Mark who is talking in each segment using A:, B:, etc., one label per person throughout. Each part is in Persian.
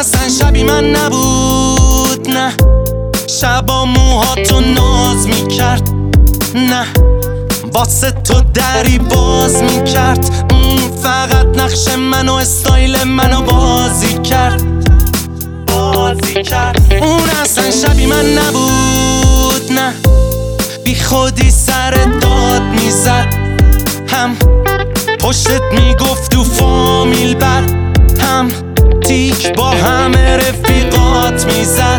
A: اصلا شبی من نبود، نه شبا موهاتو ناز میکرد، نه واسه تو دری باز میکرد، فقط نقش منو استایل منو بازی کرد. اون اصلا شبی من نبود، نه بی خودی سر داد میزد، هم پشتت میگفت تو فامیل بد، هم تیک با همه رفیقات میزد.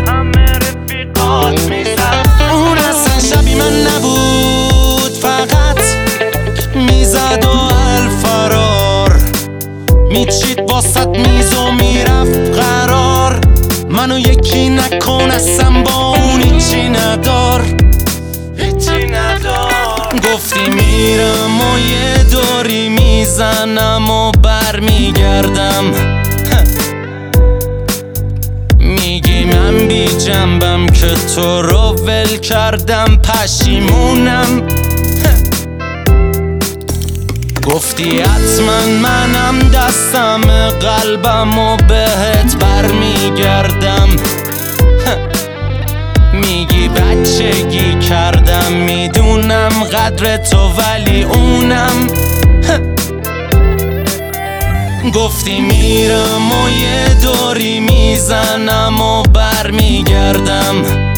A: اون اصلا شبی من نبود، فقط میزد و الفرار میچید واسط میز و میرفت قرار. منو یکی نکن اصلا با اون هیچی ندار. گفتی میرم و یه دوری میزنم و برمیگردم، میگی من بی جنبم که تو رو ول کردم، پشیمونم. گفتی حتما منم دستم قلبم و بهت برمیگردم، میگی بچگی کردم میدونم قدر تو ولی اونم. گفتی میرم و یه دوری میزنم و برمیگردم،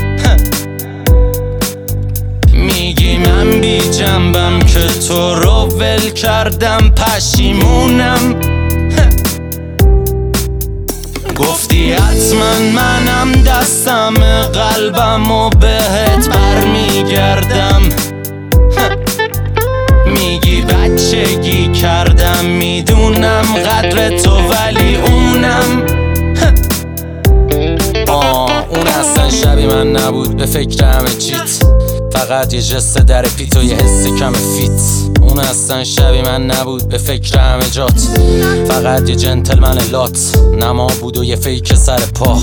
A: میگی من بی جنبم که تو رو ول کردم، پشیمونم. گفتی حتما منم دستم قلبم و بهت برمیگردم، میگی بچگی کردم میدونم قدر تو ولی اونم. اون اصلا شبی من نبود، به فکر همه چیت، فقط یه جست در پیت و یه حس کم فیت. اون اصلا شبی من نبود، به فکر همه جات، فقط یه جنتلمن لات، نما بود و یه فیک سر پا.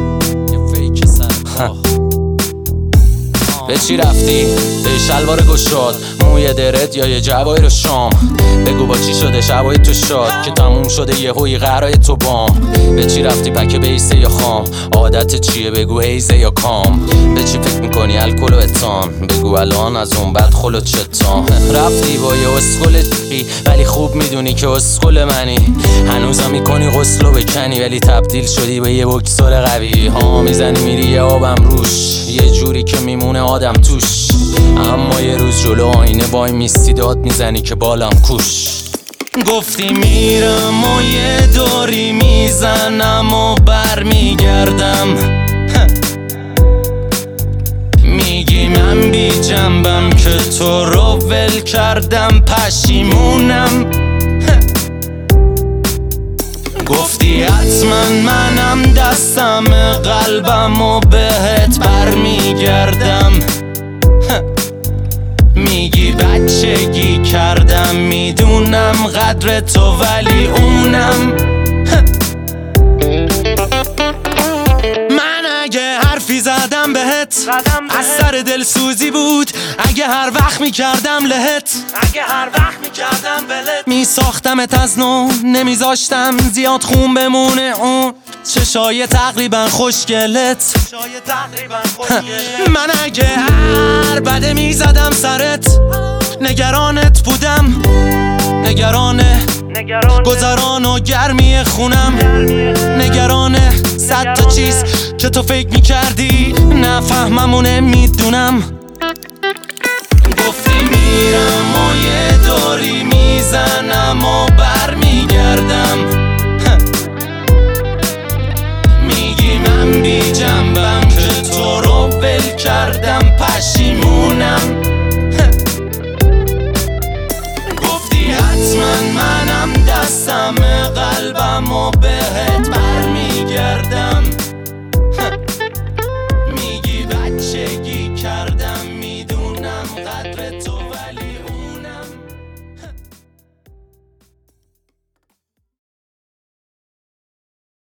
A: به چی رفتی؟ به شلوار گشاد، موی درت یا یه جوای رو شام؟ بگو با چی شده شبای تو شاد که تموم شده یه هوی قرای تو بام؟ به چی رفتی پکه بیسه یا خام؟ عادت چیه بگو هیزه یا کام؟ به چی فکر میکنی الکل و اتان؟ بگو الان از اون بعد خلوت چتان؟ رفتی با یه اسکل چی ولی خوب میدونی که اسکل منی، هنوزم میکنی غسلو بکنی ولی تبدیل شدی به یه بکسور قوی. ها میزنی میری یه آبم روش، یه جوری که میمونه آدم توش، اما یه روز جلو آینه وای میستی داد میزنی که بالم کوش. گفتی میرم و یه دوری میزنم و برمیگردم، میگی من بی جنبم که تو رو ول کردم، پشیمونم. گفتی حتما منم دستم قلبم و بهت برمیگردم، میگی بچگی کردم میدونم قدر تو ولی اونم. من اگه حرفی زدم بهت از سر دلسوزی بود، اگه هر وقت میکردم لهت، میساختمت از نو، نمیذاشتم زیاد خون بمونه اون چشای تقریبا خوشگلت. من اگه هر بده میزدم سرت، نگرانت بودم، نگران گذران و گرمی خونم، نگران 100 تا چیز که تو فکر میکردی نفهممونه میدونم. گفتی میرم و یه دوری میزنم و برمیگردم، میگی من بی جنبم که تو رو ول کردم،